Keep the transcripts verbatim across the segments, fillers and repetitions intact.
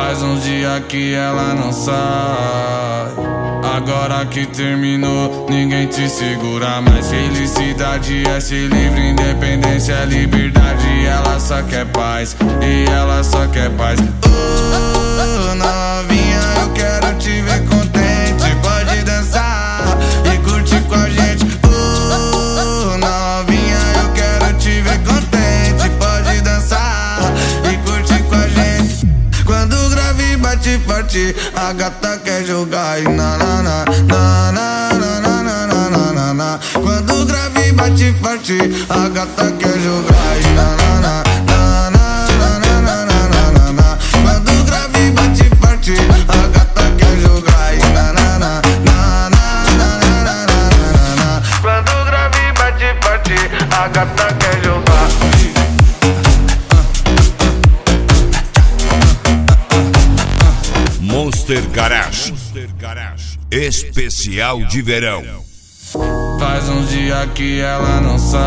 Faz uns dias que ela não sai. Agora que terminou, ninguém te segura mais. Felicidade é ser livre, independência é liberdade. Ela só quer paz, e ela só quer paz. Oh, novinha, eu quero te ver contente. Pode dançar e curtir com a gente. Oh, novinha, eu quero te ver contente. Pode dançar e curtir com a gente. Quando o grave bate forte, a gata quer jogar e na na na na na na na na na na na. Quando o grave bate forte, a gata quer jogar e na na na na na na na na na na. Quando o grave bate forte, a gata quer jogar e na na na na na na na na na. Quando o grave bate forte, a gata quer jogar. Monster Garage, especial de verão. Faz uns dias que ela não sai.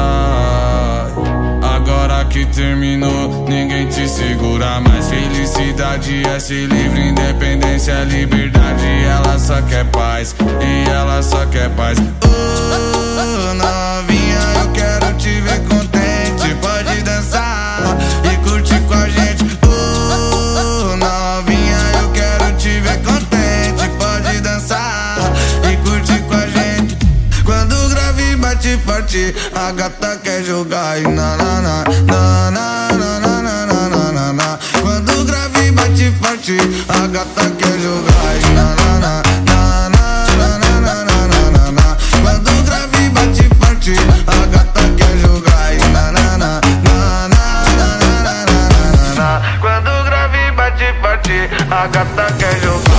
Agora que terminou, ninguém te segura mais. Felicidade é ser livre, independência é liberdade. Ela só quer paz, e ela só quer paz. Oh, novinha, eu quero te ver contente. Pode dançar e curtir com a gente. Oh, novinha, eu quero te ver contente. Pode dançar e curtir com a gente. Quando o grave bate forte, a gata quer jogar e na na na na na na na na na na. Quando o grave bate forte, a gata quer jogar e na na na na na na na na na. Quando o grave bate forte, a gata quer jogar e na na na na na na na na. Quando o grave bate forte, a gata quer jogar.